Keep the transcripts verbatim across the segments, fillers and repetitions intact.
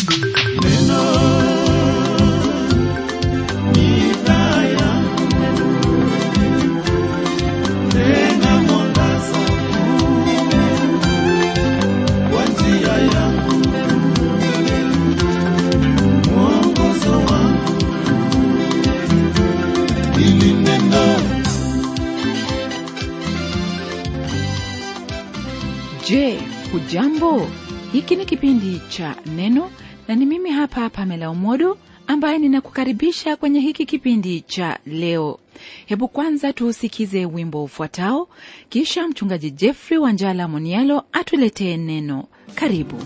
Je, hujambo? Hiki ni kipindi cha Neno na ni mimi hapa Pamela Omodo ambaye ninakukaribisha kwenye hiki kipindi cha leo. Hebu kwanza tuusikize wimbo ufuatao, kisha mchungaji Jeffrey Wanjala Monialo atuletee neno. Karibu.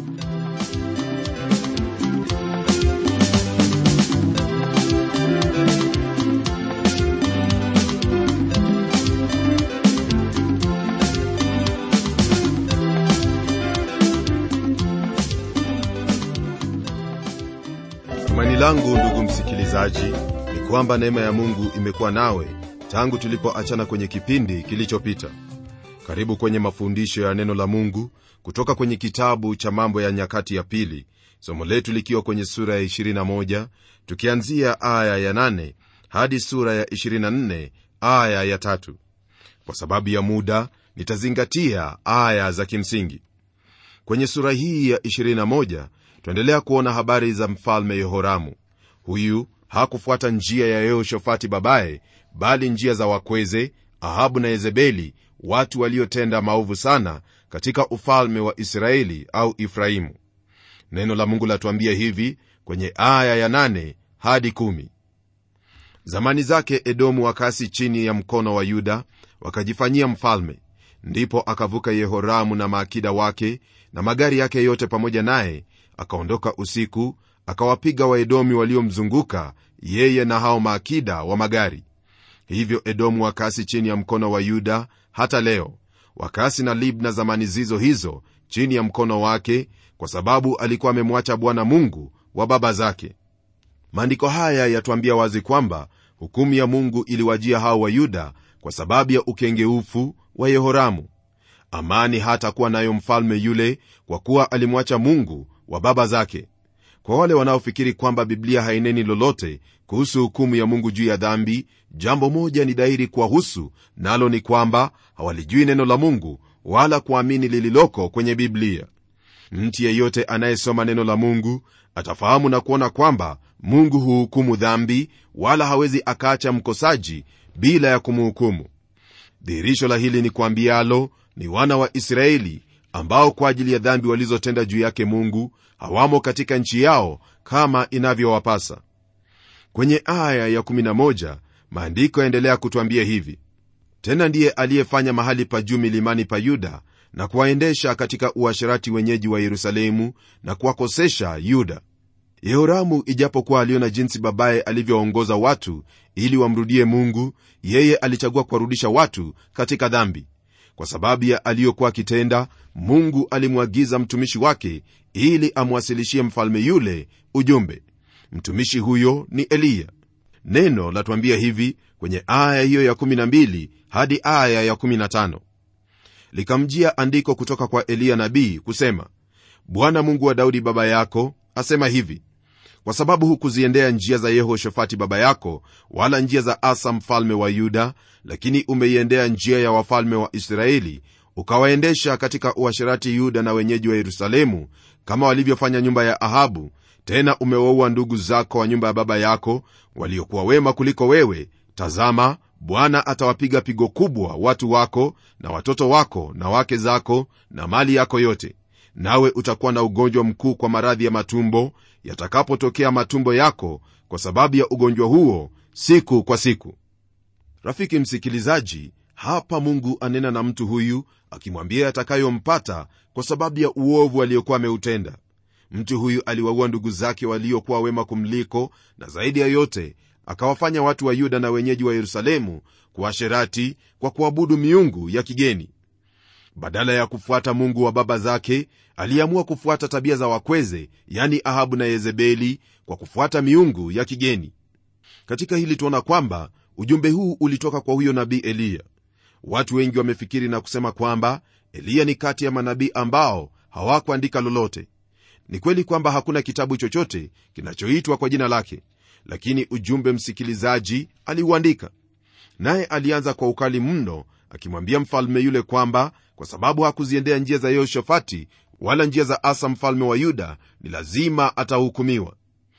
Tumaini langu ndugu msikilizaji ni kwamba neema ya Mungu imekuwa nawe tangu tulipoachana kwenye kipindi kilichopita. Karibu kwenye mafundisho ya neno la Mungu kutoka kwenye kitabu cha Mambo ya Nyakati ya Pili, somo letu likiwa kwenye sura ya ishirini na moja tukianzia aya ya nane hadi sura ya ishirini na nne aya ya tatu. Kwa sababu ya muda nitazingatia aya za kimsingi. Kwenye sura hii ya ishirini na moja tuendelea kuona habari za mfalme Yehoramu. Huyu hakufuata njia ya Yehoshafati babaye, bali njia za wakweze Ahabu na Yezebeli, watu waliotenda maovu sana katika ufalme wa Israeli au Efraimu. Neno la Mungu latuambia hivi kwenye aya ya nane hadi kumi. Zamani zake Edomu wakasi chini ya mkono wa Yuda, wakajifanyia mfalme. Ndipo akavuka Yehoramu na maakida wake na magari yake yote pamoja naye, akaondoka usiku, akawapiga Waedomi waliomzunguka yeye na hao maakida wa magari. Hivyo Edomu wakasi chini ya mkono wa Yuda hata leo. Wakasi na Libna zamani zizo hizo chini ya mkono wake, kwa sababu alikuwa amemwacha Bwana Mungu wa baba zake. Maandiko haya yatuambia wazi kwamba hukumu ya Mungu iliwajia hao wa Yuda kwa sababu ya ukengeufu wa Yehoramu. Amani hata kuwa nayo mfalme yule, kwa kuwa alimwacha Mungu wa baba zake. Kwa wale wanaofikiri kwamba Biblia haineni lolote kuhusu hukumu ya Mungu juu ya dhambi, jambo moja ni dhahiri kuwahusu, nalo ni kwamba hawalijui neno la Mungu wala kuamini lililoko kwenye Biblia. Mtu yeyote anayesoma neno la Mungu atafahamu na kuona kwamba Mungu huhukumu dhambi, wala hawezi akaacha mkosaji bila ya kumhukumu. Dhihirisho la hili ni kwambialo ni wana wa Israeli ambao kwa ajili ya dhambi walizotenda juu yake Mungu hawamo katika nchi yao kama inavyowapasa. Kwenye aya ya kumi na moja maandiko yaendelea kutuambia hivi: tena ndiye aliyefanya mahali pa juu milimani pa Yuda na kuwaendesha katika uasherati wenyeji wa Yerusalemu na kuwakosesha Yuda. Yehoramu ijapokuwa aliona jinsi babaye alivyoongoza watu ili wamrudie Mungu, yeye alichagua kuwarudisha watu katika dhambi. Kwa sababu ya aliyokuwa kitenda, Mungu alimwagiza mtumishi wake ili amwasilishie mfalme yule ujumbe. Mtumishi huyo ni Eliya. Neno latuambia hivi kwenye aya hiyo ya kumi na mbili hadi aya ya kumi na tano: likamjia andiko kutoka kwa Eliya nabii kusema, Bwana Mungu wa Daudi baba yako asema hivi: kwa sababu hukuziendea njia za Yehoshafati baba yako, wala njia za Asa mfalme wa Yuda, lakini umeiendea njia ya wafalme wa Israeli, ukawaendesha katika uasherati Yuda na wenyeji wa Yerusalemu, kama walivyofanya nyumba ya Ahabu. Tena umewaua ndugu zako wa nyumba ya baba yako waliokuwa wema kuliko wewe. Tazama, Bwana atawapiga pigo kubwa watu wako na watoto wako na wake zako na mali yako yote, nawe utakuwa na ugonjwa mkuu kwa maradhi ya matumbo yatakapotokea matumbo yako kwa sababu ya ugonjwa huo siku kwa siku. Rafiki msikilizaji, hapa Mungu anena na mtu huyu akimwambia atakayompata kwa sababu ya uovu aliokuwa ameutenda. Mtu huyu aliwaua ndugu zake waliokuwa wema kumliko, na zaidi ya yote akawafanya watu wa Yuda na wenyeji wa Yerusalemu kuasherati kwa kuabudu miungu ya kigeni. Badala ya kufuata Mungu wa baba zake, aliamua kufuata tabia za wakweze, yani Ahabu na Yezebeli, kwa kufuata miungu ya kigeni. Katika hili tuona kwamba ujumbe huu ulitoka kwa huyo nabii Eliya. Watu wengi wamefikiri na kusema kwamba Eliya ni kati ya manabii ambao hawakuandika lolote. Ni kweli kwamba hakuna kitabu chochote kinachoitwa kwa jina lake, lakini ujumbe, msikilizaji, aliuandika. Naye alianza kwa ukali mno, akimwambia mfalme yule kwamba kwa sababu hakuziendea njia za Yehoshafati wala njia za Asa mfalme wa Yuda, ni lazima atahukumiwa.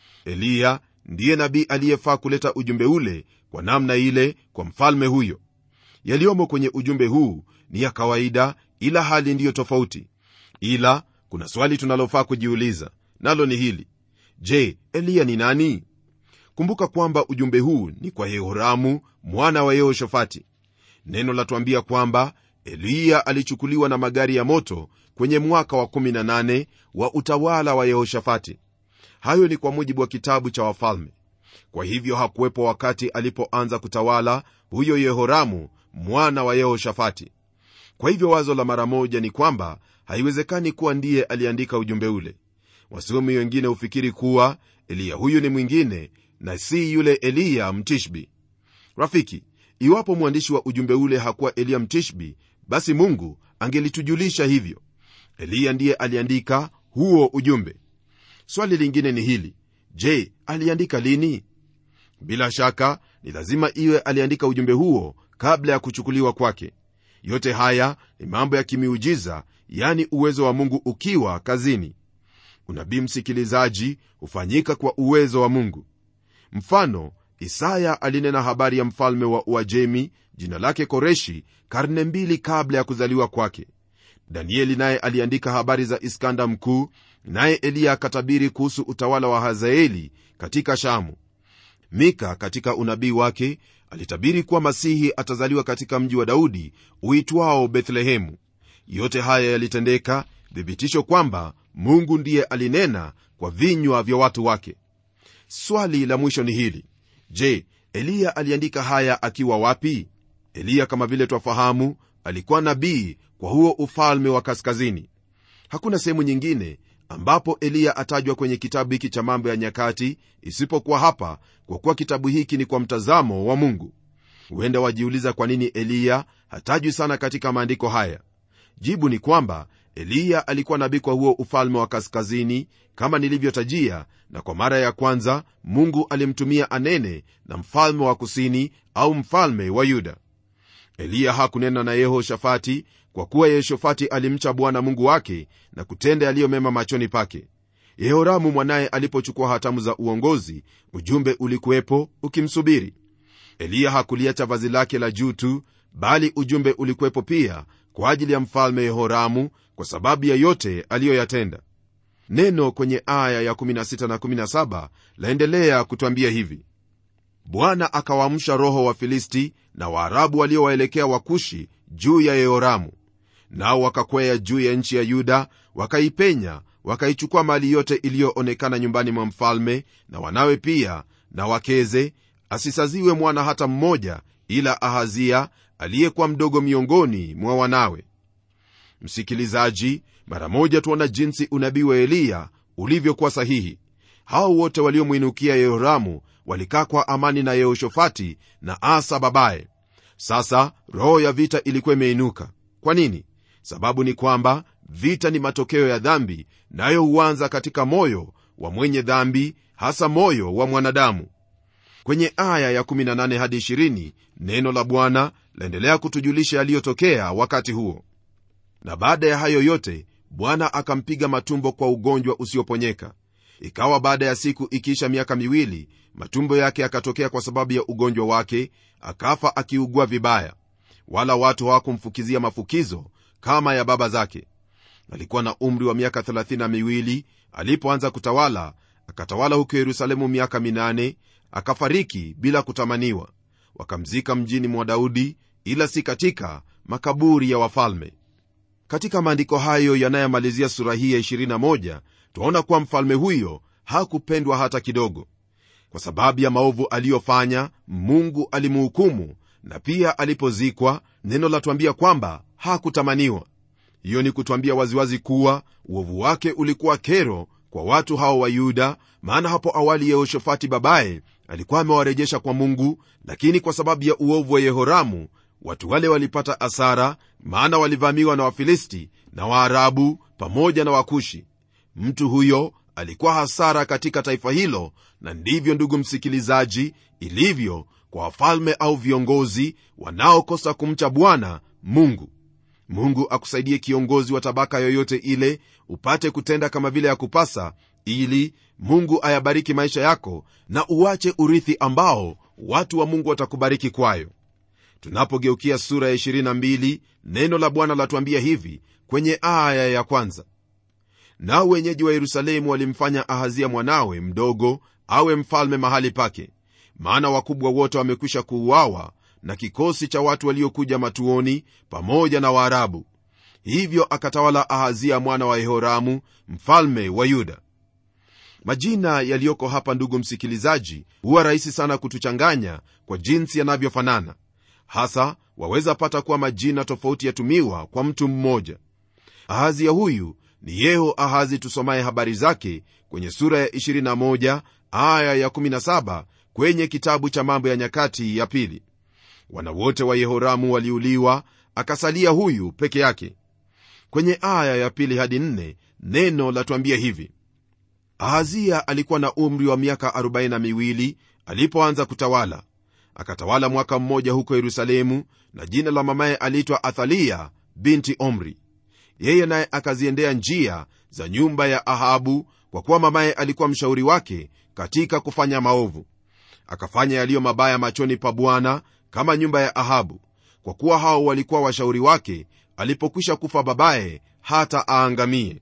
Eliya ndiye nabii aliyefaa kuleta ujumbe ule kwa namna ile kwa mfalme huyo. Yaliyomo kwenye ujumbe huu ni ya kawaida, ila hali ndiyo tofauti. Ila kuna swali tunalofaa kujiuliza, nalo ni hili: je, Eliya ni nani? Kumbuka kwamba ujumbe huu ni kwa Yehoramu mwana wa Yehoshafati. Neno latuambia kwamba Eliya alichukuliwa na magari ya moto kwenye mwaka wa kumi na nane wa utawala wa Yehoshafati. Hayo ni kwa mujibu wa kitabu cha Wafalme. Kwa hivyo hakuwepo wakati alipoanza kutawala huyo Yehoramu mwana wa Yehoshafati. Kwa hivyo wazo la mara moja ni kwamba haiwezekani kuwa ndiye aliandika ujumbe ule. Wasomi wengine hufikiri kuwa Eliya huyu ni mwingine na si yule Eliya Mtishbi. Rafiki, iwapo mwandishi wa ujumbe ule hakuwa Eliya Mtishbi, basi Mungu angelitujulisha hivyo. Eliya ndiye aliandika huo ujumbe. Swali lingine ni hili: je, aliandika lini? Bila shaka ni lazima iwe aliandika ujumbe huo kabla ya kuchukuliwa kwake. Yote haya ni mambo ya kimiujiza, yani uwezo wa Mungu ukiwa kazini. Unabii, msikilizaji, hufanyika kwa uwezo wa Mungu. Mfano, Isaya alinena habari ya mfalme wa Uajemi, jina lake Koreshi, karne mbili kabla ya kuzaliwa kwake. Danieli naye aliandika habari za Iskanda mkuu, naye Eliya akatabiri kuhusu utawala wa Hazaeli katika Shamu. Mika katika unabii wake alitabiri kuwa Masihi atazaliwa katika mji wa Daudi uitwao Bethlehemu. Yote haya yalitendeka, thibitisho kwamba Mungu ndiye alinena kwa vinywa vya watu wake. Swali la mwisho ni hili: je, Eliya aliandika haya akiwa wapi? Eliya, kama vile twafahamu, alikuwa nabii kwa huo ufalme wa kaskazini. Hakuna sehemu nyingine ambapo Eliya atajwa kwenye kitabu hiki cha Mambo ya Nyakati isipokuwa hapa, kwa kuwa kitabu hiki ni kwa mtazamo wa Mungu. Huenda wajiuliza kwa nini Eliya hatajwi sana katika maandiko haya. Jibu ni kwamba Eliya alikuwa nabii kwa huo ufalme wa kaskazini kama nilivyotajia, na kwa mara ya kwanza Mungu alimtumia anene na mfalme wa kusini au mfalme wa Yuda. Eliya hakunena na Yehoshafati kwa kuwa Yehoshafati alimcha Bwana Mungu wake na kutenda yaliyo mema machoni pake. Yehoramu mwanaye alipochukua hatamu za uongozi, ujumbe ulikuwepo ukimsubiri. Eliya hakuliacha vazi lake la juu tu, bali ujumbe ulikuwepo pia kwa ajili ya mfalme Yehoramu kwa sababu ya yote aliyoyatenda. Neno kwenye aya ya kumi na sita na kumi na saba laendelea kutwambia hivi: Bwana akawaamsha roho wa Filisti na Waarabu waliowaelekea Wakushi juu ya Yehoramu, nao wakakwea juu ya nchi ya Yuda, wakaipenya, wakaichukua mali yote iliyoonekana nyumbani mwa mfalme na wanawe pia na wakeze, asisaziwe mwana hata mmoja, ila Ahazia aliyekuwa mdogo miongoni mwa wanawe. Msikilizaji, mara moja tuona jinsi unabii wa Eliya ulivyokuwa sahihi. Hao wote waliomwinukia Yehoramu walikaa kwa amani na Yehoshafati na Asa babaye. Sasa roho ya vita ilikuwa imeinuka. Kwa nini? Sababu ni kwamba vita ni matokeo ya dhambi, nayo huanza katika moyo wa mwenye dhambi, hasa moyo wa mwanadamu. Kwenye aya ya kumi na nane hadi ishirini neno la Bwana laendelea kutujulisha yaliyotokea wakati huo. Na baada ya hayo yote, Bwana akampiga matumbo kwa ugonjwa usioponyeka. Ikawa baada ya siku ikiisha miaka miwili, matumbo yake yakatokea kwa sababu ya ugonjwa wake, akafa akiugua vibaya. Wala watu hawakumfukizia mafukizo kama ya baba zake. Alikuwa na umri wa miaka thelathini na miwili alipoanza kutawala, akatawala huko Yerusalemu miaka minane, akafariki bila kutamaniwa. Wakamzika mjini mwa Daudi, ila si katika makaburi ya wafalme. Katika maandiko hayo yanayomalizia sura hii ya ishirini na moja, tunaona kuwa mfalme huyo hakupendwa hata kidogo. Kwa sababu ya maovu aliyofanya, Mungu alimhukumu, na pia alipozikwa, neno latuambia kwamba hakutamaniwa. Hiyo ni kutuambia waziwazi kuwa uovu wake ulikuwa kero kwa watu hao wa Yuda, maana hapo awali Yehoshafati babaye alikuwa amewarejesha kwa Mungu, lakini kwa sababu ya uovu wa Yehoramu watu wale walipata hasara, maana walivamiwa na Wafilisti na Waarabu pamoja na Wakushi. mtu huyo alikuwa hasara katika taifa hilo. Na ndivyo, ndugu msikilizaji, ilivyo kwa wafalme au viongozi wanaokosa kumcha Bwana Mungu. Mungu akusaidie, kiongozi wa tabaka yoyote ile, upate kutenda kama vile ya kupasa, ili Mungu ayabariki maisha yako na uache urithi ambao watu wa Mungu watakubariki kwayo. Tunapogeukia sura ya ishirini na mbili, neno la Bwana latuambia hivi kwenye aya ya kwanza: nao wenyeji wa Yerusalemu walimfanya Ahazia mwanawe mdogo awe mfalme mahali pake, maana wakubwa wote wamekwisha kuuawa na kikosi cha watu waliokuja matuoni pamoja na Waarabu. Hivyo akatawala Ahazia mwana wa Yehoramu mfalme wa Yuda. Majina yaliyoko hapa, ndugu msikilizaji, huwa rahisi sana kutuchanganya kwa jinsi yanavyofanana. Hasa waweza pata kuwa majina tofauti yatumiwa kwa mtu mmoja. Ahazia huyu ni Yeho Ahazi tusomaye habari zake kwenye sura ya ishirini na moja aya ya kumi na saba kwenye kitabu cha Mambo ya Nyakati ya Pili. Wana wote wa Yehoramu waliuliwa, akasalia huyu peke yake. Kwenye aya ya pili hadi nne neno latuambia hivi: Ahazia alikuwa na umri wa miaka arobaini na miwili alipoanza kutawala. Akatawala mwaka mmoja huko Yerusalemu, na jina la mamaye aliitwa Athalia binti Omri. Yeye naye akaziendea njia za nyumba ya Ahabu, kwa kuwa mamaye alikuwa mshauri wake katika kufanya maovu. Akafanya yaliyo mabaya machoni pa Bwana kama nyumba ya Ahabu, kwa kuwa hao walikuwa washauri wake alipokwisha kufa babaye hata aangamie.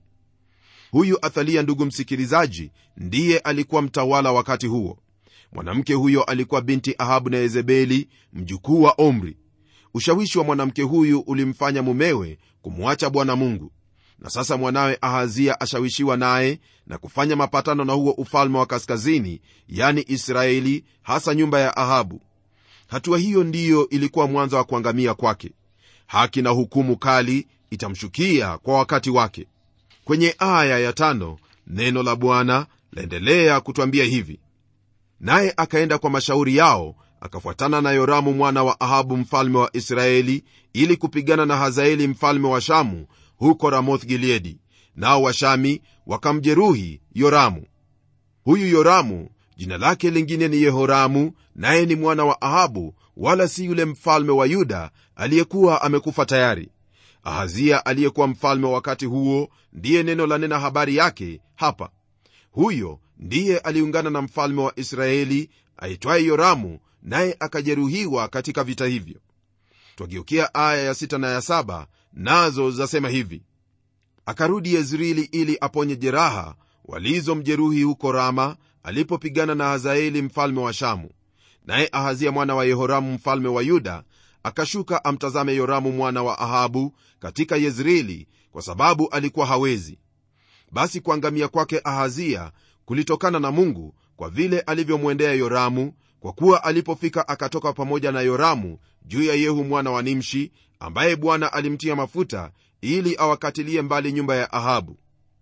Huyu Athalia, ndugu msikilizaji, ndiye alikuwa mtawala wakati huo. Mwanamke huyo alikuwa binti Ahabu na Yezebeli, mjukuu wa Omri. Ushawishi wa mwanamke huyu ulimfanya mumewe kumwacha Bwana Mungu, na sasa mwanawe Ahazia ashawishiwa naye na kufanya mapatano na huo ufalme wa kaskazini, yani Israeli, hasa nyumba ya Ahabu. Hatua hiyo ndiyo ilikuwa mwanzo wa kuangamia kwake. Haki na hukumu kali itamshukia kwa wakati wake. Kwenye aya ya tano neno la Bwana laendelea kutwambia hivi: naye akaenda kwa mashauri yao, akafuatana na Yoramu mwana wa Ahabu mfalme wa Israeli, ili kupigana na Hazaeli mfalme wa Shamu huko Ramoth Gileadi, nao Washami wakamjeruhi Yoramu. Huyu Yoramu jina lake lingine ni Yehoramu, naye ni mwana wa Ahabu, wala si yule mfalme wa Yuda aliyekuwa amekufa tayari. Ahazia aliyekuwa mfalme wakati huo ndiye neno la nena habari yake hapa. Huyo ndiye aliungana na mfalme wa Israeli aitwaye Yoramu, naye akajeruhiwa katika vita hivyo. Twageukia aya ya sita na ya saba, nazo zasema hivi: akarudi Yezreeli ili aponye jeraha walizomjeruhi huko Rama alipopigana na Hazaeli mfalme wa Shamu. Naye Ahazia mwana wa Yehoramu mfalme wa Yuda akashuka amtazame Yoramu mwana wa Ahabu katika Yezreeli, kwa sababu alikuwa hawezi. Basi kuangamia kwake Ahazia kulitokana na Mungu, kwa vile alivyomwendea Yoramu, kwa kuwa alipofika akatoka pamoja na Yoramu juu ya Yehu mwana wa Nimshi, ambaye Bwana alimtia mafuta ili awakatilie mbali nyumba ya Ahabu.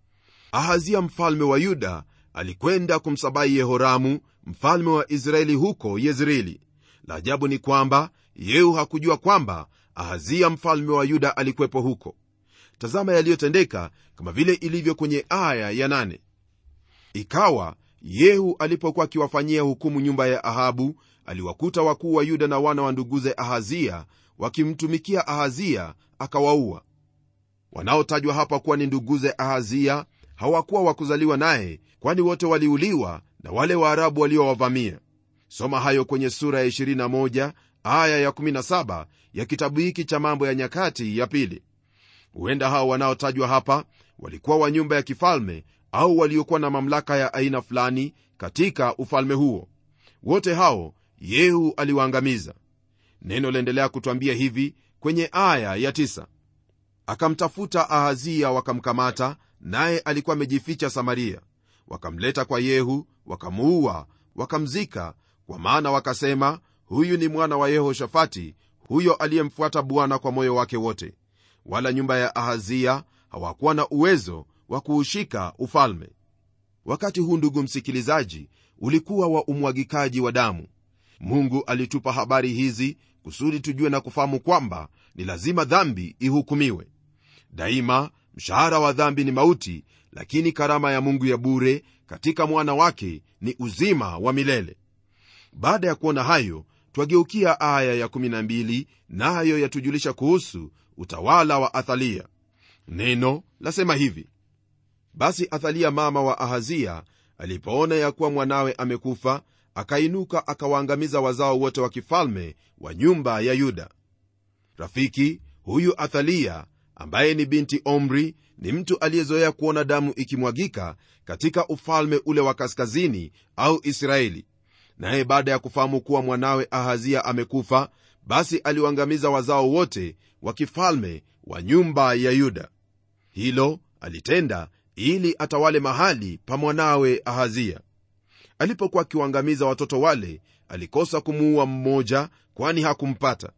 Ahazia mfalme wa Yuda alikwenda kumsabai Yehoramu mfalme wa Israeli huko Yezreeli. La ajabu ni kwamba Yehu hakujua kwamba Ahazia mfalme wa Yuda alikuwepo huko. Tazama yaliyotendeka kama vile ilivyo kwenye aya ya nane. Ikawa Yehu alipokuwa akiwafanyia hukumu nyumba ya Ahabu, aliwakuta wakuu wa Yuda na wana wa nduguze Ahazia wakimtumikia Ahazia, akawaua. Wanaotajwa hapa kuwa ni nduguze Ahazia hawakuwa wakuzaliwa naye, kwani wote waliuliwa na wale Waarabu waliowavamia. Soma hayo kwenye sura ya ishirini na moja aya ya kumi na saba ya kitabu hiki cha Mambo ya Nyakati ya Pili. Huenda hao wanaotajwa hapa walikuwa wa nyumba ya kifalme au waliokuwa na mamlaka ya aina fulani katika ufalme huo. Wote hao Yehu aliwaangamiza. Neno laendelea kutwambia hivi kwenye aya ya tisa: akamtafuta Ahazia wakamkamata, naye alikuwa amejificha Samaria. Wakamleta kwa Yehu, wakamuua, wakamzika, kwa maana wakasema, huyu ni mwana wa Yehoshafati, huyo aliyemfuata Bwana kwa moyo wake wote. Wala nyumba ya Ahazia hawakuwa na uwezo wa kuushika ufalme. Wakati huu, ndugu msikilizaji, ulikuwa wa umwagikaji wa damu. Mungu alitupa habari hizi kusudi tujue na kufahamu kwamba ni lazima dhambi ihukumiwe. Daima mshahara wa dhambi ni mauti, lakini karama ya Mungu ya bure katika mwana wake ni uzima wa milele. Baada ya kuona hayo, twageukia aya ya kumi na mbili, nayo yatujulisha kuhusu utawala wa Athalia. Neno lasema hivi: basi Athalia mama wa Ahazia alipoona ya kuwa mwanawe amekufa, akainuka akawaangamiza wazao wote wa kifalme wa nyumba ya Yuda. Rafiki, huyu Athalia ambaye ni binti Omri ni mtu aliyezoea kuona damu ikimwagika katika ufalme ule wa kaskazini au Israeli. Naye baada ya kufahamu kuwa mwanawe Ahazia amekufa, basi aliwaangamiza wazao wote wa kifalme wa nyumba ya Yuda. Hilo alitenda ili atawale mahali pa mwanawe Ahazia. Alipokuwa akiwaangamiza watoto wale, alikosa kumuua mmoja, kwani hakumpata.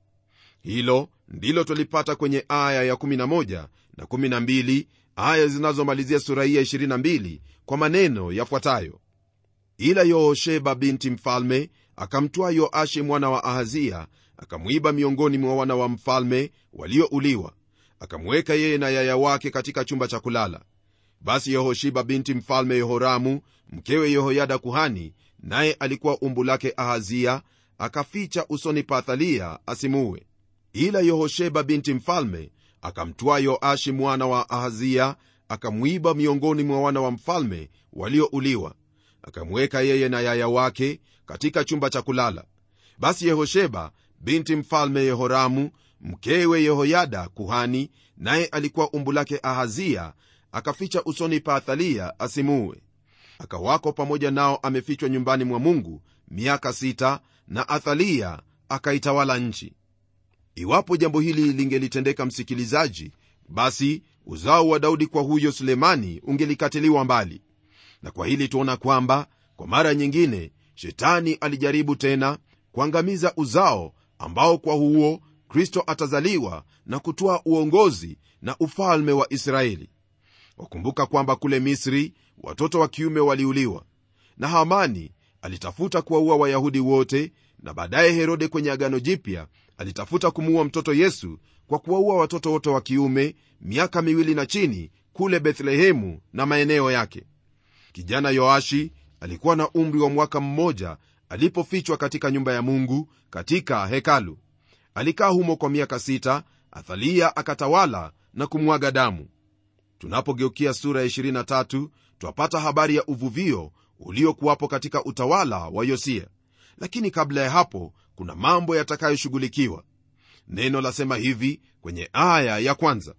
Hilo ndilo tulipata kwenye aya ya kumi na moja na kumi na mbili, aya zinazomalizia sura hii ya ishirini na mbili kwa maneno yafuatayo: ila Yehosheba binti mfalme akamtwaa Yoashi mwana wa Ahazia, akamwiba miongoni mwa wana wa mfalme waliouliwa, akamweka yeye na yaya wake katika chumba cha kulala. Basi Yehosheba binti mfalme Yehoramu, mkewe Yehoyada kuhani, naye alikuwa umbu lake Ahazia, akaficha usoni pa Athalia asimuue. Ila Yehosheba binti mfalme akamtwaa Yoashi mwana wa Ahazia, akamwiba miongoni mwa wana wa mfalme waliouliwa, akamweka yeye na yaya wake katika chumba cha kulala. Basi Yehosheba binti mfalme Yehoramu, mkewe Yehoyada kuhani, naye alikuwa umbu lake Ahazia, akaficha usoni pa Athalia asimuue. Akawako pamoja nao amefichwa nyumbani mwa Mungu miaka sita, na Athalia akaitawala nchi. Iwapo jambo hili lingelitendeka, msikilizaji, basi uzao wa Daudi kwa huyo Sulemani ungelikatiliwa mbali. Na kwa hili tuona kwamba kwa mara nyingine shetani alijaribu tena kuangamiza uzao ambao kwa huo Kristo atazaliwa na kutoa uongozi na ufalme wa Israeli. Wakumbuka kwamba kule Misri watoto wa kiume waliuliwa, na Hamani alitafuta kuwaua Wayahudi wote, na baadaye Herode kwenye Agano Jipya alitafuta kumuua mtoto Yesu kwa kuwaua watoto wote wa kiume miaka miwili na chini kule Bethlehemu na maeneo yake. Kijana Yoashi alikuwa na umri wa mwaka mmoja alipofichwa katika nyumba ya Mungu katika hekalu. Alikaa humo kwa miaka sita. Athalia akatawala na kumwaga damu. Tunapogeukia sura ya ishirini na tatu, twapata habari ya uvuvio uliokuwapo katika utawala wa Yosia. Lakini kabla ya hapo kuna mambo yatakayoshughulikiwa. Neno lasema hivi kwenye aya ya kwanza: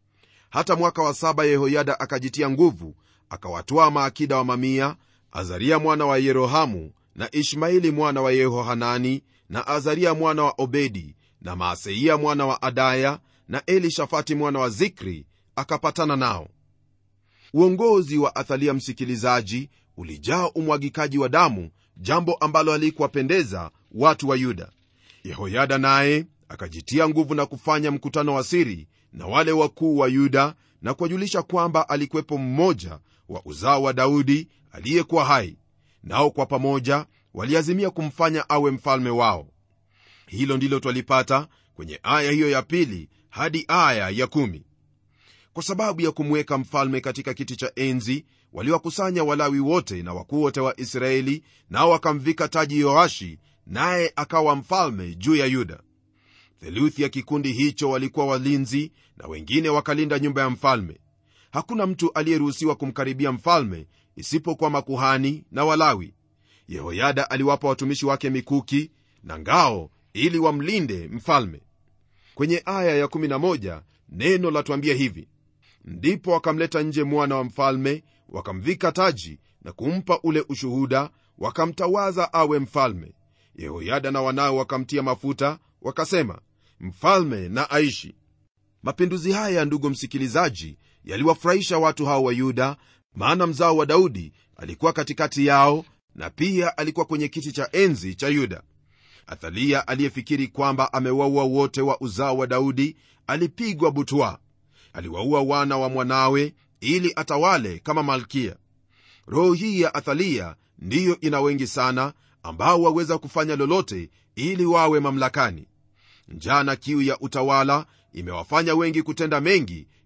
hata mwaka wa saba Yehoyada akajitia nguvu, akawatwaa maakida wa mamia, Azaria mwana wa Yerohamu, na Ishmaeli mwana wa Yehohanani, na Azaria mwana wa Obedi, na Maaseia mwana wa Adaya, na Elishafati mwana wa Zikri, akapatana nao. Uongozi wa Athalia, msikilizaji, ulijaa umwagikaji wa damu, jambo ambalo halikuwapendeza watu wa Yuda. Yehoyada naye akajitia nguvu na kufanya mkutano wa siri na wale wakuu wa Yuda, na kuwajulisha kwamba alikuwepo mmoja wa uzao wa Daudi aliyekuwa hai, nao kwa pamoja waliazimia kumfanya awe mfalme wao. Hilo ndilo twalipata kwenye aya hiyo ya pili hadi aya ya kumi. Kwa sababu ya kumweka mfalme katika kiti cha enzi, waliwakusanya Walawi wote na wakuu wote wa Israeli, nao wakamvika taji Yoashi, naye akawa mfalme juu ya Yuda. Theluthi ya kikundi hicho walikuwa walinzi, na wengine wakalinda nyumba ya mfalme. Hakuna mtu aliyeruhusiwa kumkaribia mfalme isipokuwa makuhani na Walawi. Yehoyada aliwapa watumishi wake mikuki na ngao ili wamlinde mfalme. Kwenye aya ya kumi na moja neno latuambia hivi: ndipo wakamleta nje mwana wa mfalme, wakamvika taji na kumpa ule ushuhuda, wakamtawaza awe mfalme. Yehoyada na wanawe wakamtia mafuta, wakasema, mfalme na aishi. Mapinduzi haya, ndugu msikilizaji, yaliwafurahisha watu hao wa Yuda, maana mzao wa Daudi alikuwa katikati yao, na pia alikuwa kwenye kiti cha enzi cha Yuda. Athalia aliyefikiri kwamba amewaua wote wa uzao wa Daudi alipigwa butwa. Aliwaua wana wa mwanawe ili atawale kama malkia. Roho hii ya Athalia ndiyo ina wengi sana ambao waweza kufanya lolote ili wawe mamlakani. Njaa na kiu ya utawala imewafanya wengi kutenda mengi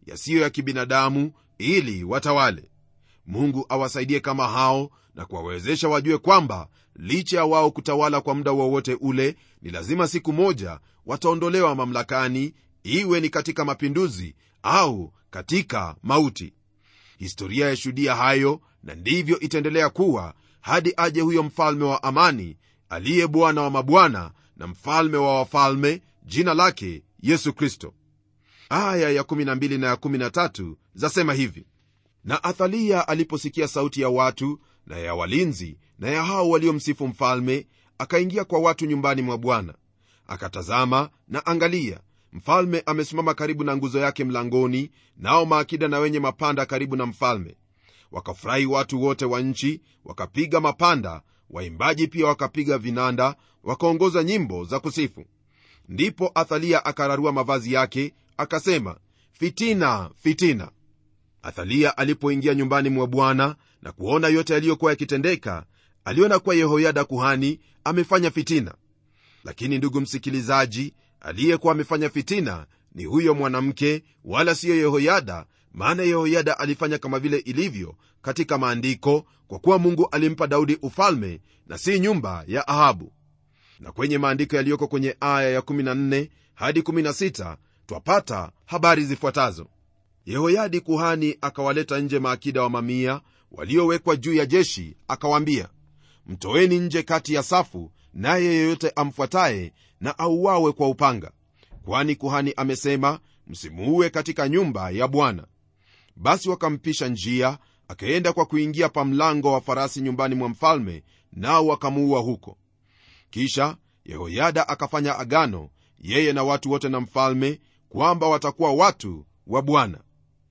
yasiyo ya kibinadamu ili watawale. Mungu awasaidie kama hao na kuwawezesha wajue kwamba licha ya wao kutawala kwa muda wowote ule, ni lazima siku moja wataondolewa mamlakani, iwe ni katika mapinduzi au katika mauti. Historia yashuhudia hayo, na ndivyo itaendelea kuwa hadi aje huyo mfalme wa amani, aliye Bwana wa mabwana na mfalme wa wafalme, jina lake Yesu Kristo. Aya ya kumi na mbili na ya kumi na tatu zasema hivi: na Athalia aliposikia sauti ya watu na ya walinzi na ya hao waliomsifu mfalme, akaingia kwa watu nyumbani mwa Bwana. Akatazama na angalia, mfalme amesimama karibu na nguzo yake mlangoni, nao maakida na wenye mapanda karibu na mfalme. Wakafurahi watu wote wa nchi, wakapiga mapanda, waimbaji pia wakapiga vinanda, wakaongoza nyimbo za kusifu. Ndipo Athalia akararua mavazi yake, akasema, fitina, fitina. Athalia alipoingia nyumbani mwa Bwana na kuona yote yaliyokuwa yakitendeka, aliona kuwa Yehoyada kuhani amefanya fitina. Lakini ndugu msikilizaji, aliyekuwa amefanya fitina ni huyo mwanamke, wala siyo Yehoyada, maana Yehoyada alifanya kama vile ilivyo katika maandiko, kwa kuwa Mungu alimpa Daudi ufalme na si nyumba ya Ahabu. Na kwenye maandiko yaliyoko kwenye aya ya kumi na nne hadi kumi na sita twapata habari zifuatazo: Yehoyadi kuhani akawaleta nje maakida wa mamia waliowekwa juu ya jeshi, akawaambia, mtoeni nje kati ya safu, naye yeyote amfuataye na auawe kwa upanga, kwani kuhani amesema, msimuue katika nyumba ya Bwana. Basi wakampisha njia, akaenda kwa kuingia pa mlango wa farasi nyumbani mwa mfalme, nao wakamuua huko. Kisha Yehoyada akafanya agano, yeye na watu wote na mfalme, kwamba watakuwa watu wa Bwana.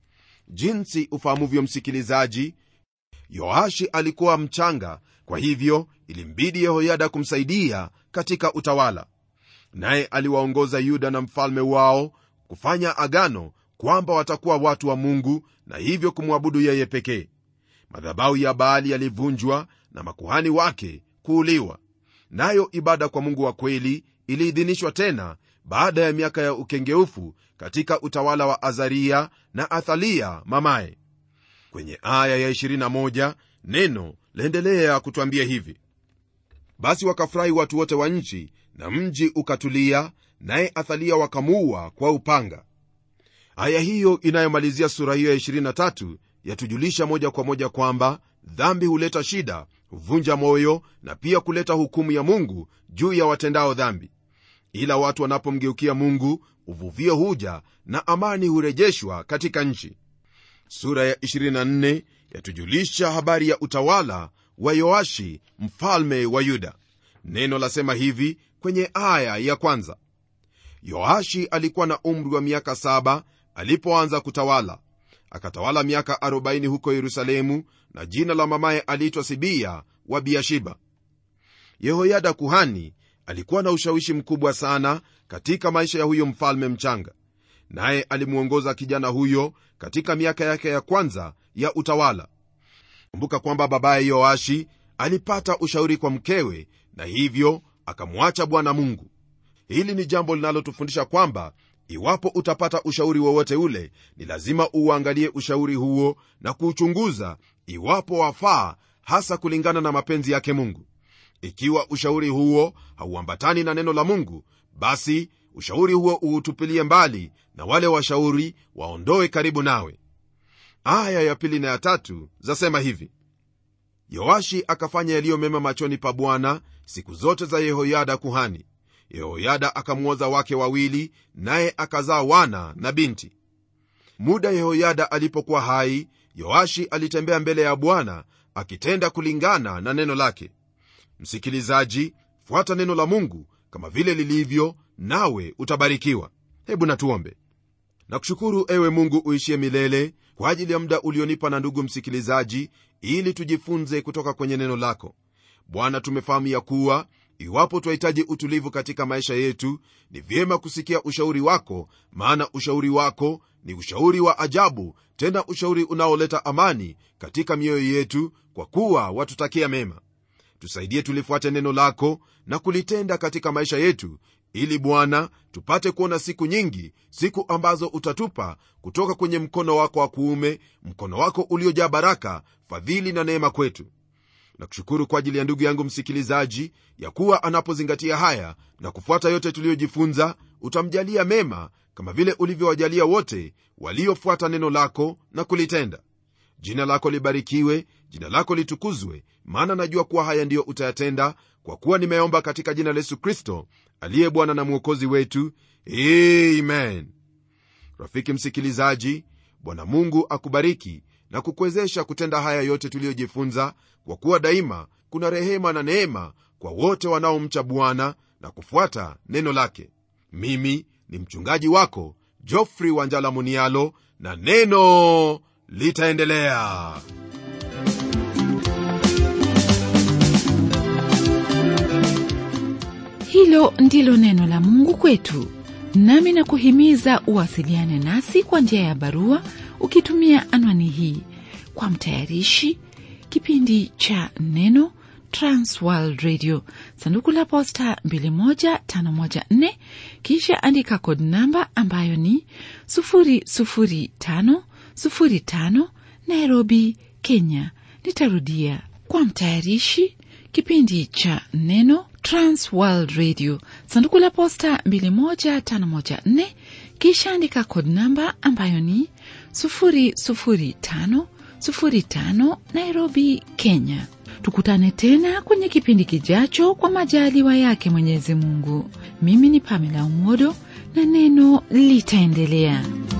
Jinsi ufahamuvyo msikilizaji, Yoashi alikuwa mchanga, kwa hivyo ilimbidi Yehoyada kumsaidia katika utawala. Naye aliwaongoza Yuda na mfalme wao kufanya agano kwamba watakuwa watu wa Mungu, na hivyo kumwabudu yeye pekee. Madhabahu ya Baali yalivunjwa na makuhani wake kuuliwa, nayo ibada kwa Mungu wa kweli iliidhinishwa tena baada ya miaka ya ukengeufu katika utawala wa Azaria na Athalia mamaye. Kwenye aya ya ishirini na moja neno laendelea kutuambia hivi: basi wakafurahi watu wote wa nchi, na mji ukatulia, naye Athalia wakamuua kwa upanga. Aya hiyo inayomalizia sura hiyo ya ishirini na tatu yatujulisha moja kwa moja kwamba dhambi huleta shida, huvunja moyo, na pia kuleta hukumu ya Mungu juu ya watendao dhambi. Ila watu wanapomgeukia Mungu, uvuvio huja na amani hurejeshwa katika nchi. Sura ya ishirini na nne yatujulisha habari ya utawala wa Yoashi mfalme wa Yuda. Neno lasema hivi kwenye aya ya kwanza: Yoashi alikuwa na umri wa miaka saba alipoanza kutawala, akatawala miaka arobaini huko Yerusalemu, na jina la mamaye aliitwa Sibia wa Biashiba. Yehoyada kuhani alikuwa na ushawishi mkubwa sana katika maisha ya huyo mfalme mchanga, naye alimuongoza kijana huyo katika miaka yake ya kwanza ya utawala. Kumbuka kwamba babaye Yoashi alipata ushauri kwa mkewe, na hivyo akamwacha Bwana Mungu. Hili ni jambo linalotufundisha kwamba iwapo utapata ushauri wowote ule, ni lazima uangalie ushauri huo na kuuchunguza iwapo wafaa, hasa kulingana na mapenzi yake Mungu. Ikiwa ushauri huo hauambatani na neno la Mungu, basi ushauri huo uutupilie mbali, na wale washauri waondoe karibu nawe. Aya ya pili na ya tatu zasema hivi: Yoashi akafanya yaliyo mema machoni pa Bwana siku zote za Yehoyada kuhani. Yehoyada akamwoza wake wawili, naye akazaa wana na binti. Muda Yehoyada alipokuwa hai, Yoashi alitembea mbele ya Bwana akitenda kulingana na neno lake. Msikilizaji, fuata neno la Mungu kama vile lilivyo, nawe utabarikiwa. Hebu natuombe. Nakushukuru ewe Mungu uishie milele kwa ajili ya muda ulionipa na ndugu msikilizaji, ili tujifunze kutoka kwenye neno lako. Bwana, tumefahamu ya kuwa iwapo twahitaji utulivu katika maisha yetu, ni vyema kusikia ushauri wako, maana ushauri wako ni ushauri wa ajabu, tena ushauri unaoleta amani katika mioyo yetu, kwa kuwa watutakia mema. Tusaidie tulifuate neno lako na kulitenda katika maisha yetu, ili Bwana tupate kuona siku nyingi, siku ambazo utatupa kutoka kwenye mkono wako wa kuume, mkono wako uliojaa baraka, fadhili na neema kwetu. Na kushukuru kwa ajili ya ndugu yangu msikilizaji, ya kuwa anapozingatia haya na kufuata yote tuliyojifunza, utamjalia mema kama vile ulivyowajalia wote waliofuata neno lako na kulitenda. Jina lako libarikiwe, jina lako litukuzwe, maana najua kuwa haya ndiyo utayatenda, kwa kuwa nimeomba katika jina la Yesu Kristo aliye Bwana na Mwokozi wetu. Amen. Rafiki msikilizaji, Bwana Mungu akubariki na kukuwezesha kutenda haya yote tuliyojifunza, kwa kuwa daima kuna rehema na neema kwa wote wanaomcha Bwana na kufuata neno lake. Mimi ni mchungaji wako Geoffrey Wanjala Munialo, na neno litaendelea. Hilo ndilo neno la Mungu kwetu. Nami na kuhimiza uwasiliane nasi kwa njia ya barua ukitumia anwani hii: kwa mtayarishi kipindi cha Neno, Transworld Radio, sanduku la posta mbili moja tano moja nne, kisha andika code namba ambayo ni sufuri sufuri tano sufuri tano, Nairobi, Kenya. Nitarudia: kwa mtayarishi kipindi cha Neno, Transworld Radio, sanduku la posta mbili moja tano moja nne, kisha andika code namba ambayo ni sufuri sufuri tano sufuri tano, Nairobi, Kenya. Tukutane tena kwenye kipindi kijacho kwa majaliwa yake Mwenyezi Mungu. Mimi ni Pamela Umodo, na neno litaendelea.